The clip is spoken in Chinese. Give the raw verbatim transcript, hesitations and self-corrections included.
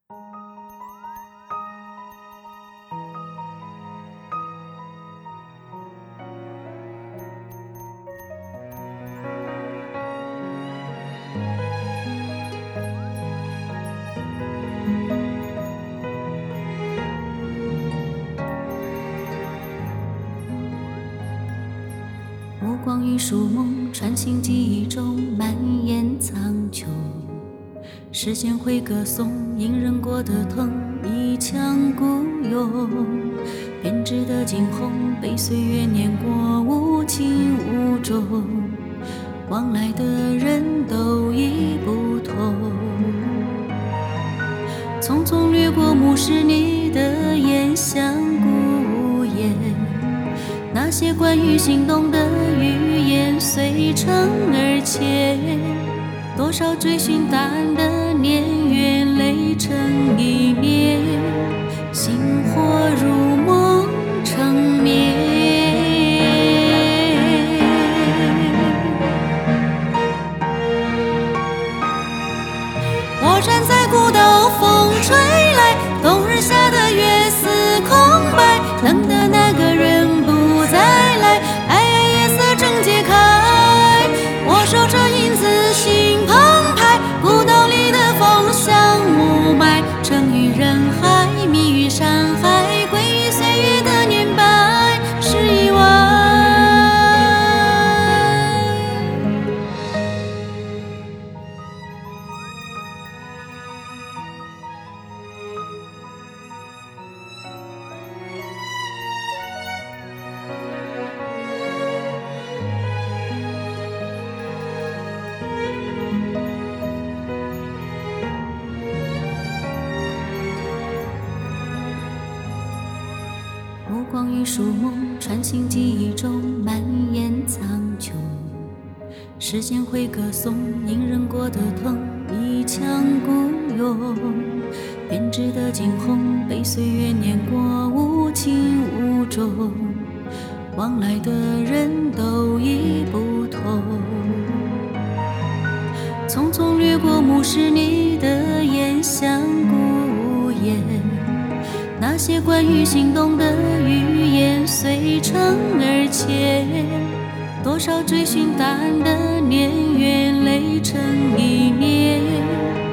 目光于树梦，穿行记忆中，蔓延苍穹。时间会歌颂隐忍过的疼，一腔孤勇。编织的惊鸿，被岁月碾过，无情无种。往来的人都已不同。匆匆掠过，目视你的眼，像孤雁。那些关于心动的语言，随尘而迁。多少追寻答案的年月，泪成一面，星火如梦成眠。我站在古道，风吹来，冬日下的月似空白，等的那个人不再来，爱爱夜色正揭开，我守着影子心澎湃，古道里的风像雾霾，沉于人海，迷于山海，归于岁月的年白，是意外。目光于树梦，穿行记忆中，蔓延苍穹。时间会歌颂隐忍过的疼，一腔孤勇。编织的惊鸿，被岁月碾过，无情无种。往来的人都已不同。匆匆掠过，目视你的眼，像孤雁。那些关于心动的语言，随尘而迁。多少追寻答案的年月，泪成一面，